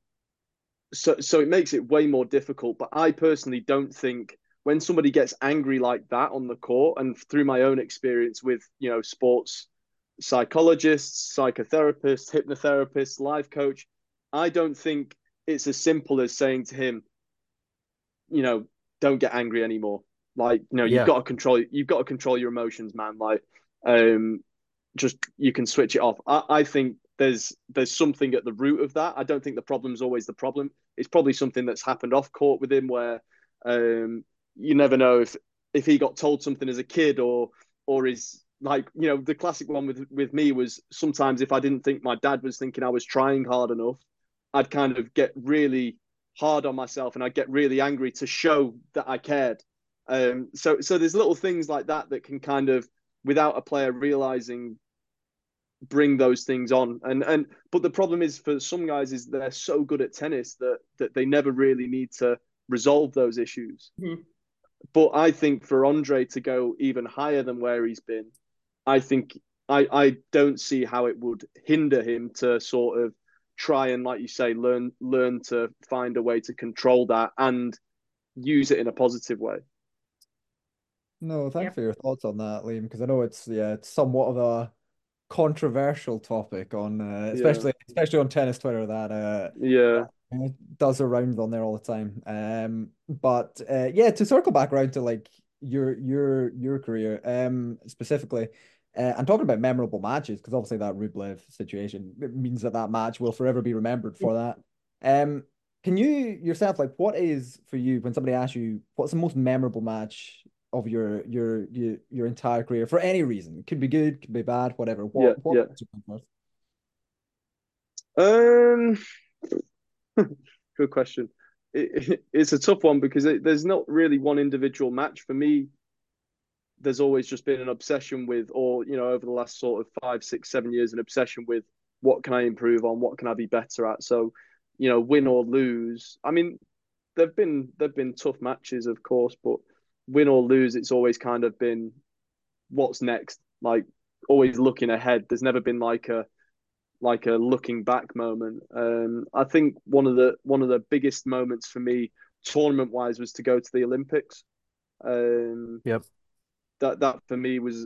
so so it makes it way more difficult. But I personally don't think when somebody gets angry like that on the court, and through my own experience with, you know, sports psychologists, psychotherapists, hypnotherapists, life coach, I don't think it's as simple as saying to him, you know, don't get angry anymore. Like, you know, you've Yeah. got to control you've got to control your emotions, man. Like, um, just you can switch it off. I, I think there's there's something at the root of that. I don't think the problem's always the problem. It's probably something that's happened off court with him where um, you never know if if he got told something as a kid or or is like, you know, the classic one with with me was sometimes if I didn't think my dad was thinking I was trying hard enough, I'd kind of get really hard on myself and I'd get really angry to show that I cared. Um, so so there's little things like that that can kind of, without a player realizing, bring those things on. And and but the problem is for some guys is they're so good at tennis that that they never really need to resolve those issues. Mhm. But I think for Andre to go even higher than where he's been, I think I I don't see how it would hinder him to sort of try and, like you say, learn learn to find a way to control that and use it in a positive way. No, Yeah. thanks for your thoughts on that, Liam, because I know it's yeah, it's somewhat of a controversial topic on uh, Yeah, especially especially on tennis Twitter that uh yeah, that uh, does the rounds on there all the time. Um, but uh, yeah, to circle back around to like your your your career, um, specifically, uh, I'm talking about memorable matches because obviously that Rublev situation it means that that match will forever be remembered for that. Um, can you yourself like what is for you when somebody asks you what's the most memorable match of your your your your entire career for any reason? It could be good, could be bad, whatever. yeah, What what yeah. comes to mind first? Um, good question. It, it, it's a tough one because it, there's not really one individual match for me. There's always just been an obsession with, or, you know, over the last sort of five, six, seven years, an obsession with what can I improve on, what can I be better at. So, you know, win or lose. I mean, there've been there've been tough matches, of course, but win or lose, it's always kind of been what's next. Like always looking ahead. There's never been like a like a looking back moment. Um, I think one of the one of the biggest moments for me, tournament wise, was to go to the Olympics. Um, Yep. that that for me was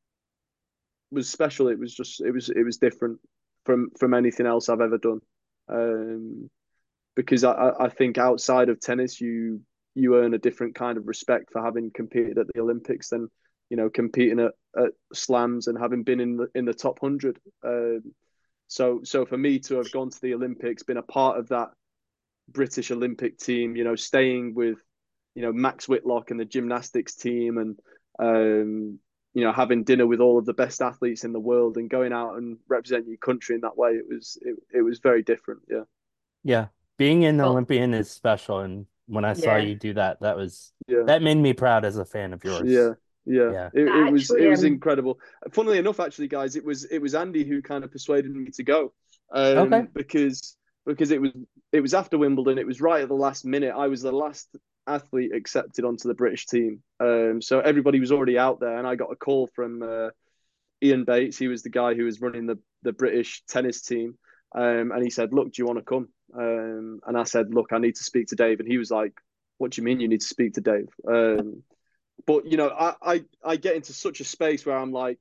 was special. It was just it was it was different from from anything else I've ever done. Um, because I, I think outside of tennis, you you earn a different kind of respect for having competed at the Olympics than, you know, competing at, at slams and having been in the in the top hundred. Um, so so for me to have gone to the Olympics, been a part of that British Olympic team, you know, staying with, you know, Max Whitlock and the gymnastics team, and um, you know, having dinner with all of the best athletes in the world and going out and representing your country in that way, it was it, it was very different. Yeah, Yeah. Being an Well, Olympian is special. And when I saw yeah. you do that, that was yeah. that made me proud as a fan of yours. Yeah, yeah. Yeah. It, it was it Actually, was um, incredible. Funnily enough, actually, guys, it was it was Andy who kind of persuaded me to go, Okay. um, because because it was it was after Wimbledon. It was right at the last minute. I was the last athlete accepted onto the British team. Um, so everybody was already out there, and I got a call from uh, Ian Bates. He was the guy who was running the the British tennis team, um, and he said, "Look, do you want to come?" Um, and I said, "Look, I need to speak to Dave." And he was like, "What do you mean you need to speak to Dave?" Um, but you know, I, I I get into such a space where I'm like,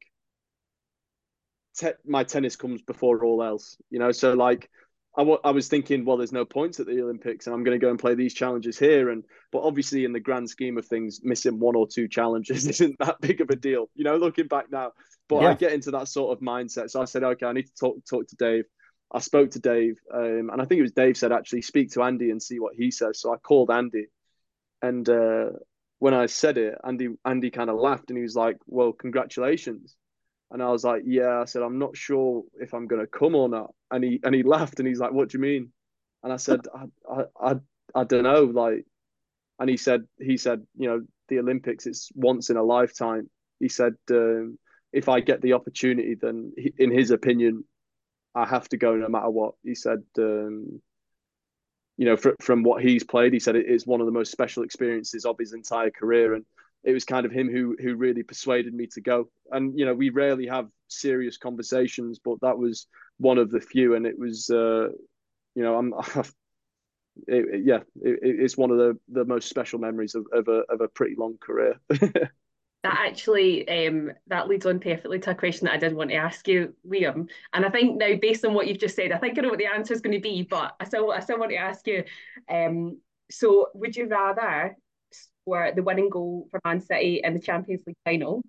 te- my tennis comes before all else. You know, so like, I, w- I was thinking, well, there's no points at the Olympics, and I'm going to go and play these challenges here. And but obviously, in the grand scheme of things, missing one or two challenges isn't that big of a deal. You know, looking back now. But I Yeah. get into that sort of mindset. So I said, okay, I need to talk talk to Dave. I spoke to Dave, um, and I think it was Dave said actually speak to Andy and see what he says. So I called Andy, and uh, when I said it, Andy Andy kind of laughed and he was like, "Well, congratulations." And I was like, "Yeah." I said, "I'm not sure if I'm going to come or not." And he and he laughed and he's like, "What do you mean?" And I said, "I I I, I don't know." Like, and he said he said, "You know, the Olympics, it's once in a lifetime." He said, um, "If I get the opportunity, then he, in his opinion, I have to go no matter what." He said. Um, you know, fr- from what he's played, he said it is one of the most special experiences of his entire career, and it was kind of him who who really persuaded me to go. And you know, we rarely have serious conversations, but that was one of the few, and it was, uh, you know, I'm it, it, yeah, it, it's one of the, the most special memories of, of a of a pretty long career. That actually um, that leads on perfectly to a question that I did want to ask you, Liam. And I think now, based on what you've just said, I think I know what the answer is going to be, but I still I still want to ask you. Um, so, would you rather score the winning goal for Man City in the Champions League final,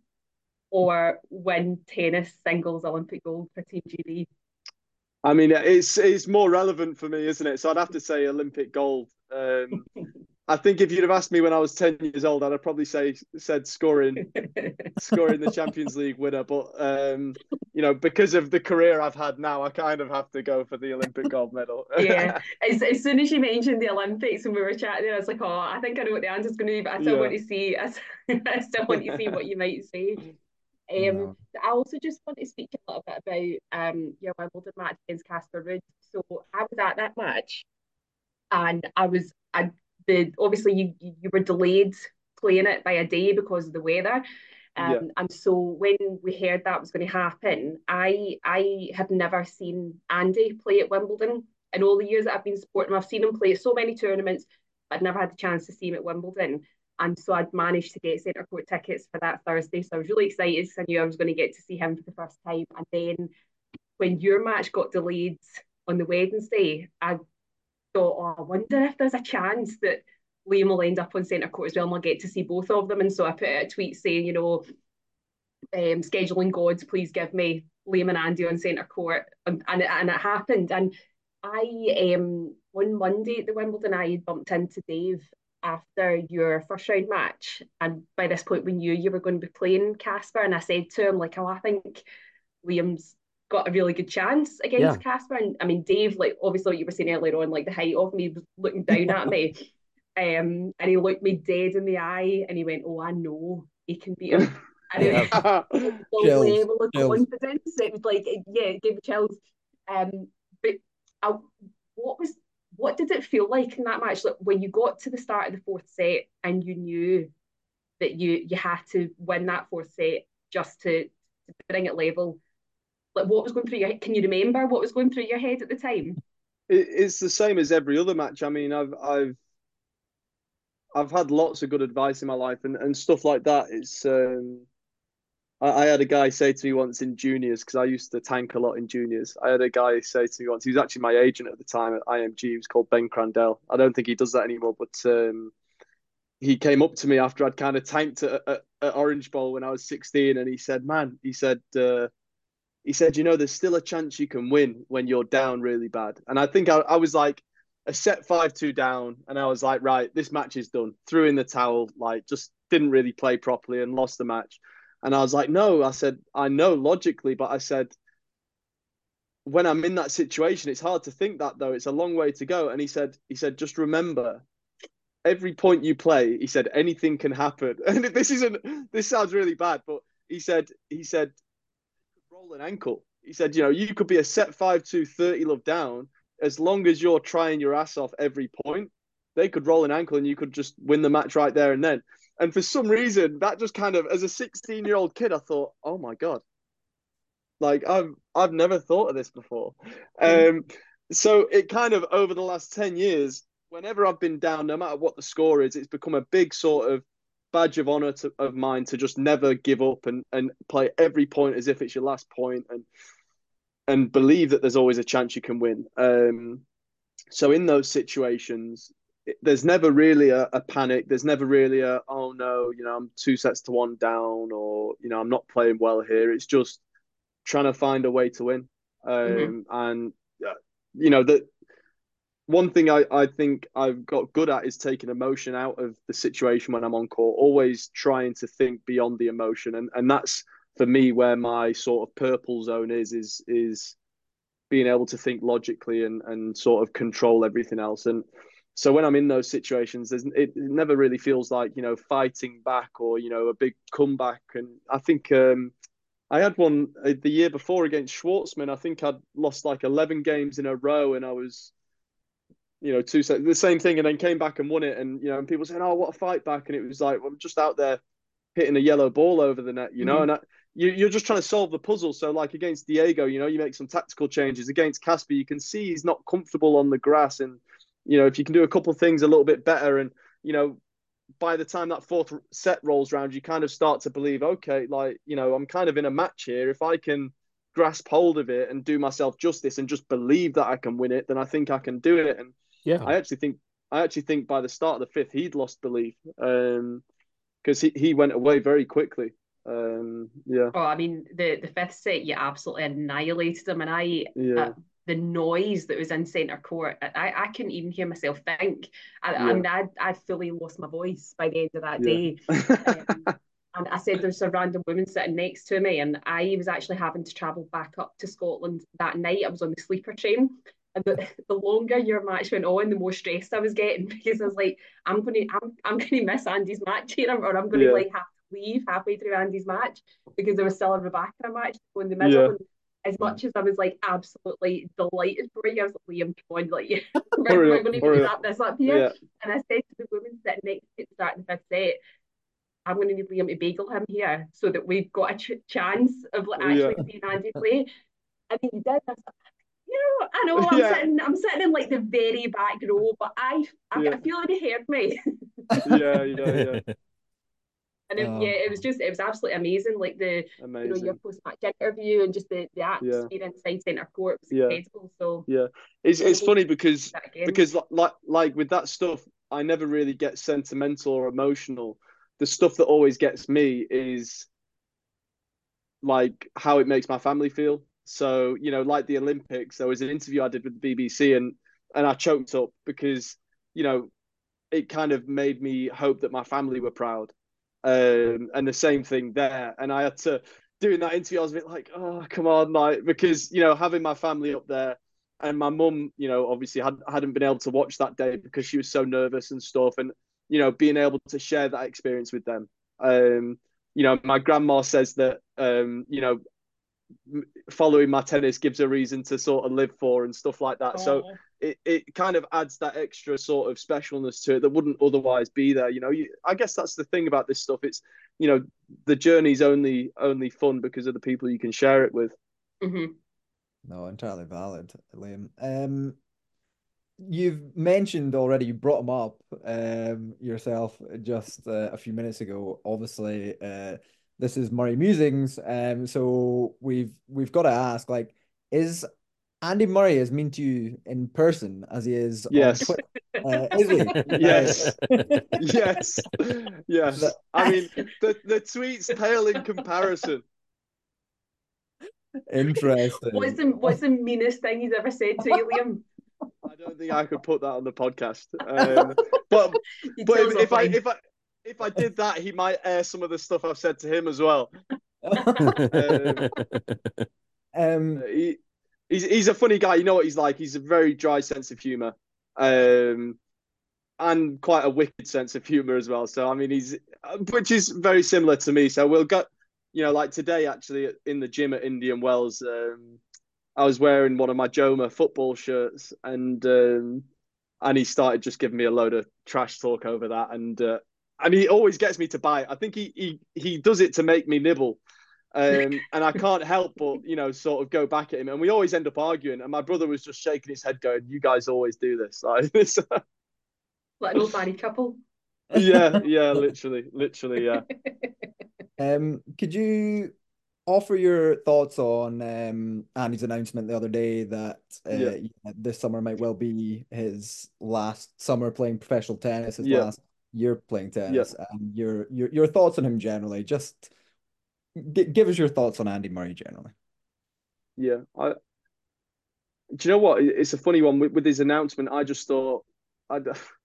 or win tennis singles Olympic gold for Team G B? I mean, it's it's more relevant for me, isn't it? So I'd have to say Olympic gold. Um, I think if you'd have asked me when I was ten years old, I'd have probably say said scoring scoring the Champions League winner. But um, you know, because of the career I've had now, I kind of have to go for the Olympic gold medal. Yeah, as, as soon as you mentioned the Olympics when we were chatting, I was like, oh, I think I know what the answer's going to be, but I still want Yeah. to see. I, I still want to see what you might say. Um, No. I also just want to speak a little bit about um your Wimbledon match against Casper Ruud. So I was at that match, and I was I the obviously you you were delayed playing it by a day because of the weather. Yeah. Um, and so when we heard that was going to happen, I I had never seen Andy play at Wimbledon in all the years that I've been supporting him. I've seen him play at so many tournaments, but I'd never had the chance to see him at Wimbledon. And so I'd managed to get centre court tickets for that Thursday. So I was really excited because I knew I was going to get to see him for the first time. And then when your match got delayed on the Wednesday, I thought, oh, I wonder if there's a chance that Liam will end up on centre court as well and we'll get to see both of them. And so I put out a tweet saying, you know, um, scheduling gods, please give me Liam and Andy on centre court. And, and, it, and it happened. And I, um, on Monday at the Wimbledon, I bumped into Dave after your first round match. And by this point, we knew you were going to be playing Casper. And I said to him, like, oh, I think Liam's got a really good chance against Yeah. Casper. And I mean, Dave, like, obviously, what you were saying earlier on, like, the height of me was looking down at me. Um, and he looked me dead in the eye and he went, oh, I know he can beat him. And it Yeah. was the Chills, level of chills. confidence. It was like, it, yeah, it gave me chills. Um, but I, what was, what did it feel like in that match? Like when you got to the start of the fourth set and you knew that you you had to win that fourth set just to, to bring it level. Like what was going through your head? Can you remember what was going through your head at the time? It, it's the same as every other match. I mean, I've I've I've had lots of good advice in my life and, and stuff like that. It's um, I, I had a guy say to me once in juniors because I used to tank a lot in juniors. I had a guy say to me once. He was actually my agent at the time at I M G. He was called Ben Crandell. I don't think he does that anymore, but um, he came up to me after I'd kind of tanked at, at, at Orange Bowl when I was sixteen, and he said, "Man," he said. Uh, he said, you know, there's still a chance you can win when you're down really bad. And I think I, I was like a set five two down, and I was like, right, this match is done. Threw in the towel, like just didn't really play properly and lost the match. And I was like, no, I said, I know logically, but I said, when I'm in that situation, it's hard to think that though. It's a long way to go. And he said, he said, just remember, every point you play, he said, anything can happen. And this isn't, this sounds really bad, but he said, he said, roll an ankle. He said, you know, you could be a set five two thirty love down. As long as you're trying your ass off every point, they could roll an ankle and you could just win the match right there and then. And for some reason, that just kind of, as a sixteen year old kid, I thought, oh my God, like I've, I've never thought of this before. Mm. Um, so it kind of, over the last ten years, whenever I've been down, no matter what the score is, it's become a big sort of badge of honor to, of mine to just never give up and, and play every point as if it's your last point and and believe that there's always a chance you can win. Um, so in those situations, it, there's never really a, a panic. There's never really a, oh no, you know, I'm two sets to one down, or, you know, I'm not playing well here. It's just trying to find a way to win. Mm-hmm. Um, and, uh, you know, that one thing I, I think I've got good at is taking emotion out of the situation when I'm on court, always trying to think beyond the emotion. And, and that's, for me, where my sort of purple zone is, is, is being able to think logically and, and sort of control everything else. And so when I'm in those situations, there's, it never really feels like, you know, fighting back or, you know, a big comeback. And I think um, I had one uh, the year before against Schwartzman. I think I'd lost like eleven games in a row and I was, you know, two sets, the same thing, and then came back and won it. And, you know, and people saying, oh, what a fight back. And it was like, well, I'm just out there hitting a yellow ball over the net, you know, Mm-hmm. and I, you, you're just trying to solve the puzzle. So like against Diego, you know, you make some tactical changes. Against Casper, you can see he's not comfortable on the grass and you know, if you can do a couple of things a little bit better, and you know, by the time that fourth set rolls around, you kind of start to believe, okay, like, you know, I'm kind of in a match here. If I can grasp hold of it and do myself justice and just believe that I can win it, then I think I can do it. And Yeah. I actually think, I actually think by the start of the fifth, he'd lost belief, um, because he, he went away very quickly. Um, yeah. Oh, I mean, the the fifth set, you absolutely annihilated him, and I, uh, Yeah. the noise that was in centre court, I, I couldn't even hear myself think. I, I Yeah. mean, I, I fully lost my voice by the end of that Yeah. day. Um, and I said there's a random woman sitting next to me, and I was actually having to travel back up to Scotland that night. I was on the sleeper train. And the, the longer your match went on, the more stressed I was getting because I was like, I'm gonna I'm I'm gonna miss Andy's match here, or I'm gonna Yeah. like have to leave halfway through Andy's match because there was still a Rebecca match to go in the middle. Yeah. And as much as I was like absolutely delighted for you, I was like, Liam, come on, like yeah, we're, Hurry we're up, going to hurry wrap up. this up here. Yeah. And I said to the woman sitting next to me at the start of the fifth set, I'm going to need Liam to bagel him here so that we've got a ch- chance of like, actually Yeah. seeing Andy play. And he did. I was like, you know, I know I'm Yeah. sitting, I'm sitting in like the very back row, but I, I, Yeah. I feel like he heard me. Yeah. Yeah. Yeah. And it, yeah, Um, it was just, it was absolutely amazing. Like the, you know, your Amazing. post-match interview and just the, the Yeah. atmosphere inside centre court was Yeah. incredible. So Yeah. It's I'm it's gonna funny need to because do that again. because like like like with that stuff, I never really get sentimental or emotional. The stuff that always gets me is like how it makes my family feel. So, you know, like the Olympics, there was an interview I did with the B B C, and and I choked up because, you know, it kind of made me hope that my family were proud. Um, and the same thing there. And I had to, doing that interview, I was a bit like, oh, come on, like, because, you know, having my family up there, and my mum, you know, obviously had, hadn't been able to watch that day because she was so nervous and stuff. And, you know, being able to share that experience with them. Um, you know, my grandma says that, um, you know, following my tennis gives a reason to sort of live for and stuff like that. So Oh. it, it kind of adds that extra sort of specialness to it that wouldn't otherwise be there. You know, you, I guess that's the thing about this stuff. It's, you know, the journey's only only fun because of the people you can share it with. Mm-hmm. no, entirely valid, Liam. Um, you've mentioned already, you brought him up um yourself just uh, a few minutes ago. Obviously, uh, this is Murray Musings, um, so we've we've got to ask, like, is Andy Murray as mean to you in person as he is on Yes. Twitter? Uh, is he? Yes. Right. Yes. Yes. I mean, the, the tweets pale in comparison. Interesting. What's the what's the meanest thing he's ever said to you, Liam? I don't think I could put that on the podcast. Um, but You but tell if, us if I offline. if I if I did that, he might air some of the stuff I've said to him as well. Um, Um, he, he's he's a funny guy. You know what he's like. He's a very dry sense of humor, um, and quite a wicked sense of humor as well. So I mean, he's which is very similar to me. So we'll get, you know, like today actually in the gym at Indian Wells. Um, I was wearing one of my Joma football shirts, and um, and he started just giving me a load of trash talk over that, and uh, and he always gets me to buy it. I think he he he does it to make me nibble, um, and I can't help but, you know, sort of go back at him, and we always end up arguing. And my brother was just shaking his head, going, "You guys always do this, like this." Like an old married couple. Yeah, yeah, literally, literally, yeah, um, could you offer your thoughts on um Andy's announcement the other day that uh, yeah, yeah, this summer might well be his last summer playing professional tennis, his yeah, last year playing yeah, tennis, and your your your thoughts on him generally? Just g give us your thoughts on Andy Murray generally. yeah. I Do you know what? It's a funny one with, with his announcement. I just thought, I,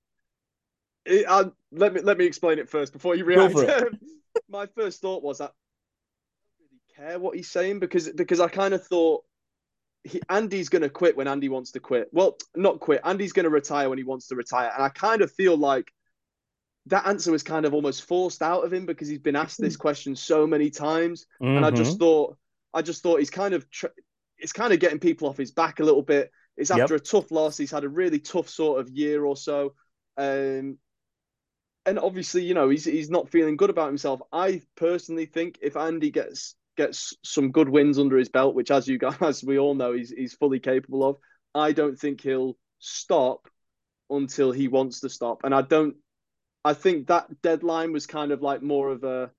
it, I, let me let me explain it first before you Go react. for it. My first thought was, I don't really care what he's saying, because because I kind of thought he, Andy's going to quit when Andy wants to quit. Well, not quit. Andy's going to retire when he wants to retire, and I kind of feel like that answer was kind of almost forced out of him because he's been asked this question so many times, and I just Mm-hmm. thought, I just thought he's kind of, tr- it's kind of getting people off his back a little bit. It's after Yep. a tough loss. He's had a really tough sort of year or so, um, and obviously, you know, he's he's not feeling good about himself. I personally think if Andy gets gets some good wins under his belt, which, as you guys, we all know, he's he's fully capable of, I don't think he'll stop until he wants to stop. And I don't. I think that deadline was kind of like more of a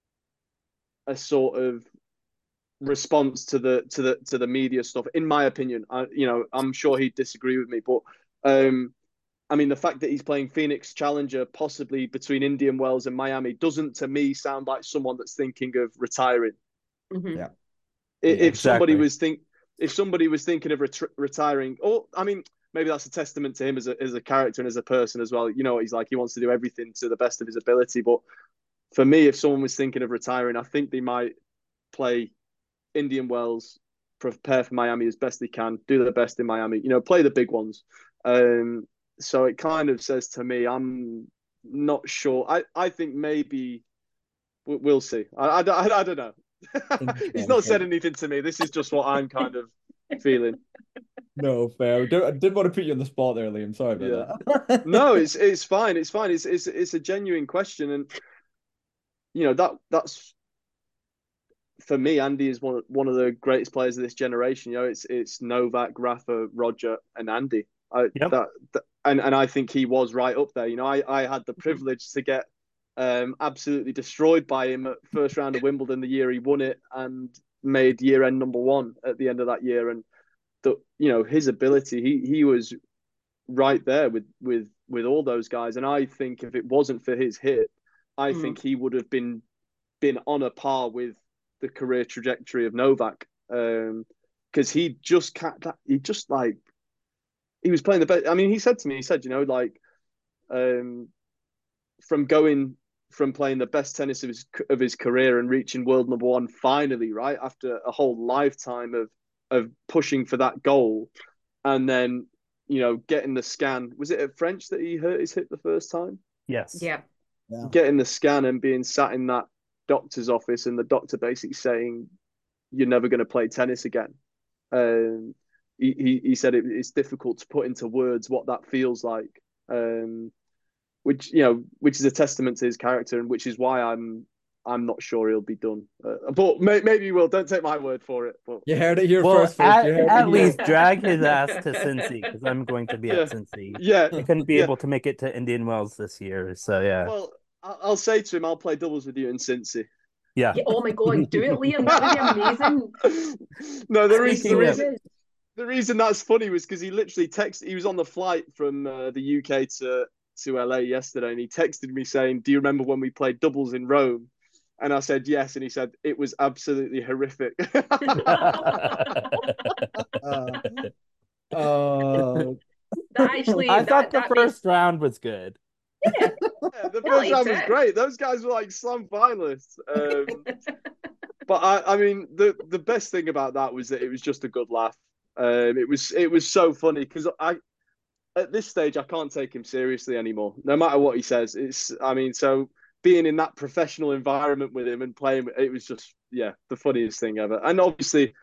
a sort of response to the to the to the media stuff, in my opinion. I, you know, I'm sure he'd disagree with me, but um, I mean, the fact that he's playing Phoenix Challenger, possibly between Indian Wells and Miami, doesn't to me sound like someone that's thinking of retiring. Mhm. Yeah. If Yeah, somebody exactly. was think if somebody was thinking of ret- retiring, or I mean, maybe that's a testament to him as a as a character and as a person as well. You know what he's like; he wants to do everything to the best of his ability. But for me, if someone was thinking of retiring, I think they might play Indian Wells, prepare for Miami as best they can, do the best in Miami. You know, play the big ones. Um, so it kind of says to me, I'm not sure. I I think maybe we'll see. I I, I, I don't know. He's not said anything to me. This is just what I'm kind of feeling. No, fair. I did, I did want to put you on the spot there, Liam. Sorry Yeah. about that. No, it's it's fine. It's fine. It's it's it's a genuine question, and you know that that's for me. Andy is one one of the greatest players of this generation. You know, it's it's Novak, Rafa, Roger, and Andy. I Yep. that, that and and I think he was right up there. You know, I I had the Mhm. privilege to get um absolutely destroyed by him at first round of Wimbledon the year he won it, and made year end number one at the end of that year. And the you know his ability, he he was right there with with with all those guys. And I think if it wasn't for his hip, I Mhm. think he would have been been on a par with the career trajectory of Novak. Um, because he just can't. He just like he was playing the best. I mean, he said to me, he said, you know, like um, from going from playing the best tennis of his of his career and reaching world number one finally, right after a whole lifetime of of pushing for that goal, and then you know getting the scan. Was it at French that he hurt his hip the first time? Yes. Yeah. Yeah. Getting the scan and being sat in that doctor's office, and the doctor basically saying, "You're never going to play tennis again." Um, he, he he said it, it's difficult to put into words what that feels like. Um, which you know, which is a testament to his character, and which is why I'm I'm not sure he'll be done. Uh, but may, maybe he will. Don't take my word for it. But You heard it here Well, first, folks. You at heard at it here. least drag his ass to Cincy because I'm going to be at yeah, Cincy. yeah, He couldn't be yeah. able to make it to Indian Wells this year, so yeah, Well, I- I'll say to him, I'll play doubles with you in Cincy. yeah. Yeah. Oh my God, do it, Liam. That would be amazing. No, the Are you reason the Speaking of, reason serious? the reason that's funny was because he literally texted. He was on the flight from uh, the U K to to L A yesterday, and he texted me saying, "Do you remember when we played doubles in Rome?" And I said yes, and he said it was absolutely horrific. Uh, uh, That actually I thought that the that makes first round was good. yeah, Yeah, the I first liked round was it. great. Those guys were like slam finalists. Um, but I, I mean, the the best thing about that was that it was just a good laugh. Um, it was it was so funny because I at this stage I can't take him seriously anymore. No matter what he says, it's I mean, so being in that professional environment with him and playing, it was just yeah, the funniest thing ever. And obviously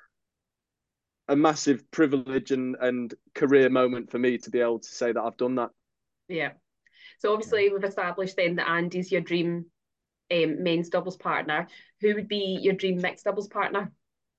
a massive privilege and and career moment for me to be able to say that I've done that. Yeah. So obviously we've established then that Andy's your dream um, men's doubles partner. Who would be your dream mixed doubles partner?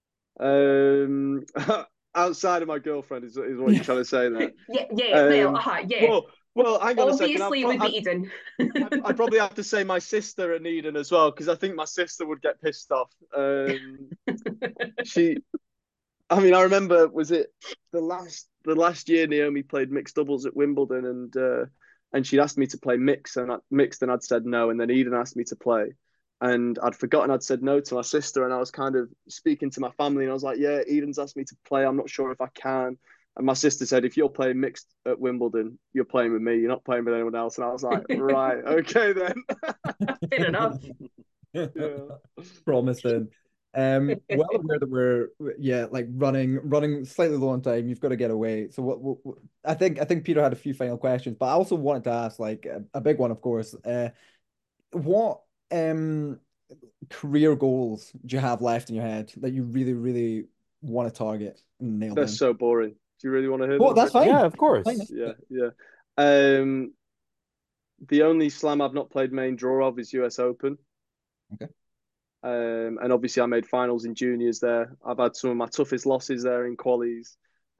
Um, outside of my girlfriend is is what you're trying to say there. Yeah, yeah, well, Um, uh-huh, yeah. well, well, hang on a second. I'd, Obviously it pro- would I'd, be Eden. I'd, I'd probably have to say my sister and Eden as well because I think my sister would get pissed off. Um, she, I mean, I remember was it the last the last year Naomi played mixed doubles at Wimbledon, and uh, and she'd asked me to play mix and I, mixed, and I'd said no, and then Eden asked me to play, and I'd forgotten I'd said no to my sister, and I was kind of speaking to my family, and I was like, yeah, Eden's asked me to play, I'm not sure if I can. And my sister said, if you're playing mixed at Wimbledon, you're playing with me. You're not playing with anyone else. And I was like, right, okay then. Fair enough. Yeah. Promised then. Um, well aware that we're yeah, like running running slightly low on time. You've got to get away. So what, what, what- I think I think Peter had a few final questions, but I also wanted to ask like a, a big one, of course. Uh, what um career goals do you have left in your head that you really really want to target and nail That's down? so boring. Do you really want to hear Oh, them? that's fine. Yeah, of Fine. course. Yeah, yeah. Um, the only slam I've not played main draw of is U S Open. Okay. Um, and obviously I made finals in juniors there. I've had some of my toughest losses there in qualies.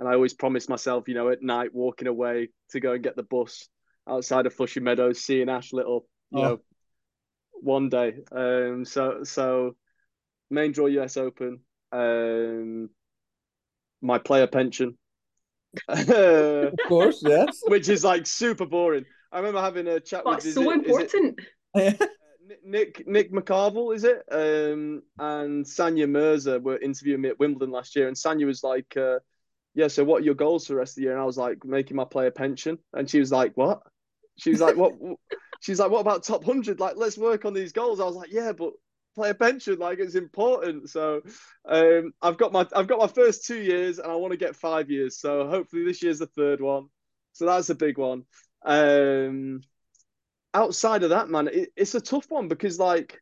And I always promised myself, you know, at night walking away to go and get the bus outside of Flushing Meadows, seeing Ash Little, you Oh. know, one day. Um, so so main draw U S Open, um, my player pension, Of course, yes. which is like super boring. I remember having a chat But with is so it, is it important. Nick Nick McCarville, is it? Um, and Sanya Mirza were interviewing me at Wimbledon last year, and Sanya was like, uh, "Yeah, so what are your goals for the rest of the year?" And I was like, "Making my player pension." And she was like, "What?" She was like, "What?" She's like, "What about top hundred? Like, let's work on these goals." I was like, "Yeah, but player pension, like, it's important." So, um, I've got my I've got my first two years, and I want to get five years. So hopefully this year's the third one. So that's a big one. Um, outside of that, man, it, it's a tough one because like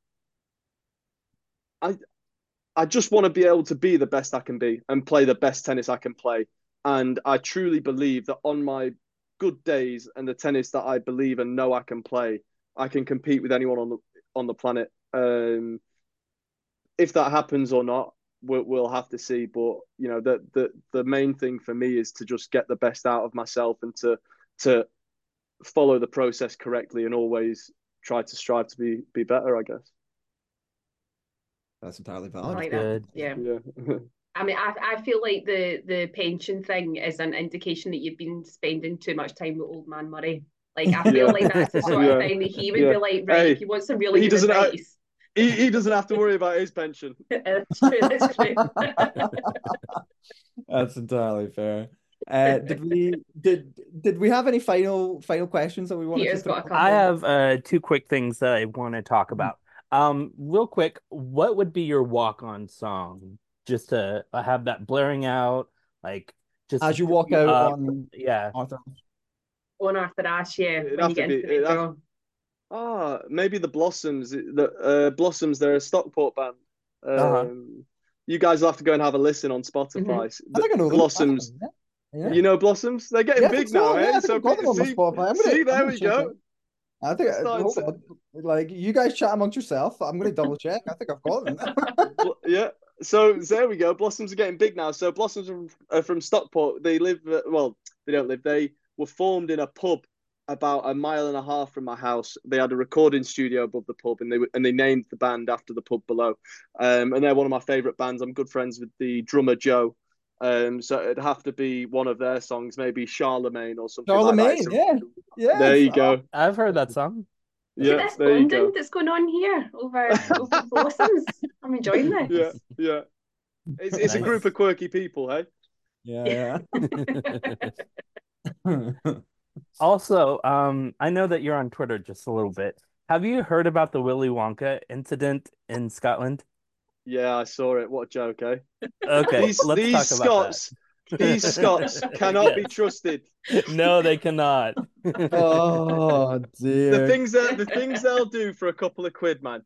I I just want to be able to be the best I can be and play the best tennis I can play. And I truly believe that on my good days and the tennis that I believe and know I can play, I can compete with anyone on the on the planet. Um, if that happens or not, we'll, we'll have to see. But you know, the the the main thing for me is to just get the best out of myself and to to follow the process correctly and always try to strive to be be better, I guess. That's entirely I valid. like Good. that. Yeah. Yeah. I mean, I, I feel like the the pension thing is an indication that you've been spending too much time with old man Murray. Like, I feel Yeah. like that's the sort Yeah. of thing that he would Yeah. be like, right, Hey, if you want some really he good doesn't. Uh, advice. he, he doesn't have to worry about his pension. That's true, that's true. That's entirely fair. Uh, did we did did we have any final final questions that we wanted Peter's to throw? got a couple. I have uh two quick things that I want to talk about. Um, real quick, what would be your walk-on song? Just to have that blaring out, like just As you to walk you out up. on Yeah. Arthur. On Arthur Ashe, yeah, It'd when have you to get be. into the It'd main have, draw. ah, maybe the Blossoms. The uh, Blossoms. They're a Stockport band. Uh-huh. Um, you guys will have to go and have a listen on Spotify. Mm-hmm. I The think I know them. I think I Blossoms. know them. Yeah. You know Blossoms? They're getting Yeah, I think big so. now, Yeah, eh? I think So I've got them on my see, Spotify. I'm gonna see, I'm there gonna we check go. it. I think uh, Starting hold to, on. Like, you guys chat amongst yourself. I'm gonna double check. I think I've got them. yeah. So there we go. Blossoms are getting big now. So Blossoms are from, are from Stockport. They live. Uh, well, they don't live. They were formed in a pub about a mile and a half from my house. They had a recording studio above the pub, and they and they named the band after the pub below. Um, and they're one of my favourite bands. I'm good friends with the drummer Joe. Um, so it'd have to be one of their songs, maybe Charlemagne or something like that. Charlemagne, So, yeah. there Yes. you go. I've heard that song. Is it Yeah, this there you bonding go. that's going on here over over Blossoms? I'm enjoying this. Yeah, yeah. It's it's a Nice. group of quirky people, hey? Yeah, yeah. Also, um, I know that you're on Twitter just a little bit. Have you heard about the Willy Wonka incident in Scotland? Yeah, I saw it. What a joke, eh? Okay, These let's these talk about that. Scots, these Scots cannot be Yes. trusted. No, they cannot. Oh The dear. things that the things they'll do for a couple of quid, man.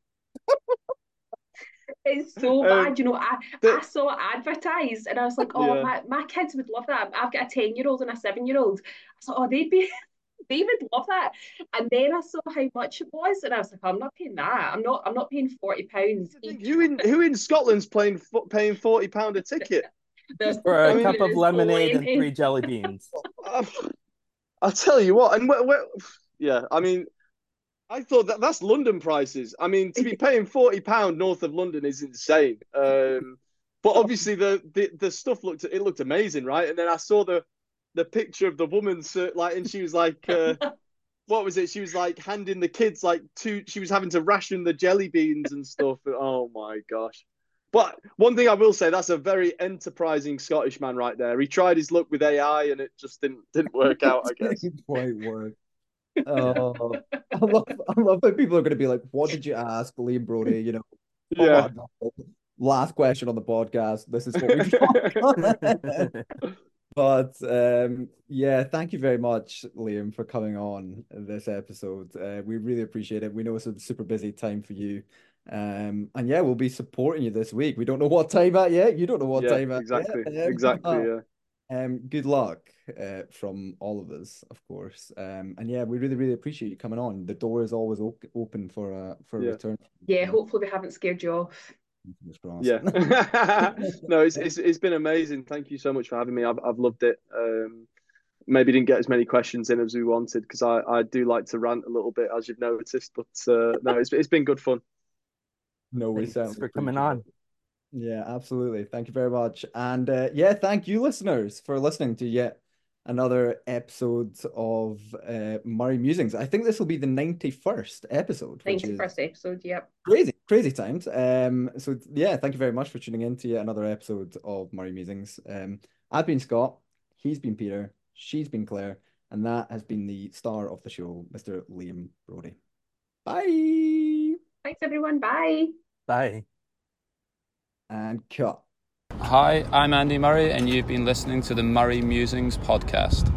It's so Um, bad, you know. I, the- I saw it advertised and I was like, oh, Yeah. my, my kids would love that. I've got a ten year old and a seven year old. I thought, oh, they'd be, they would love that. And then I saw how much it was, and I was like, oh, I'm not paying that. I'm not, I'm not paying forty pounds Think, each. who in who in Scotland's playing paying forty pound a ticket? There's For a I mean, cup of there's lemonade and plenty. three jelly beans. Uh, I'll tell you what, and wh- wh- yeah, I mean, I thought that that's London prices. I mean, to be paying forty pound north of London is insane. Um, but obviously the, the the stuff looked it looked amazing, right? And then I saw the the picture of the woman, so, like, and she was like, uh, what was it? She was like handing the kids like two. She was having to ration the jelly beans and stuff. Oh my gosh! But one thing I will say, that's a very enterprising Scottish man right there. He tried his luck with A I and it just didn't didn't work out, I guess. Didn't quite work. Oh, I love, I love that people are going to be like, "What did you ask, Liam Brody?" You know, come Yeah. on, last question on the podcast. This is what we talk. But um, yeah, thank you very much, Liam, for coming on this episode. Uh, we really appreciate it. We know it's a super busy time for you. Um, and yeah, we'll be supporting you this week. We don't know what time at yet. You don't know what Yeah, time at exactly, yet. Um, exactly. Yeah. Um, good luck uh, from all of us, of course. Um, and yeah, we really, really appreciate you coming on. The door is always o open for a for a Yeah. return. Yeah, hopefully we haven't scared you off. Fingers crossed. Yeah. No, it's, it's it's been amazing. Thank you so much for having me. I've I've loved it. Um, maybe didn't get as many questions in as we wanted because I, I do like to rant a little bit, as you've noticed. But uh, no, it's it's been good fun. No, we Thanks certainly for coming appreciate on. it. Yeah, absolutely. Thank you very much. And uh, yeah, thank you, listeners, for listening to yet another episode of uh, Murray Musings. I think this will be the ninety-first episode, which is ninety-first episode, yep. crazy, crazy times. Um, so yeah, thank you very much for tuning in to yet another episode of Murray Musings. Um, I've been Scott, he's been Peter, she's been Claire, and that has been the star of the show, Mister Liam Brody. Bye. Thanks, everyone. Bye. Bye. And cut. Hi, I'm Andy Murray, and you've been listening to the Murray Musings podcast.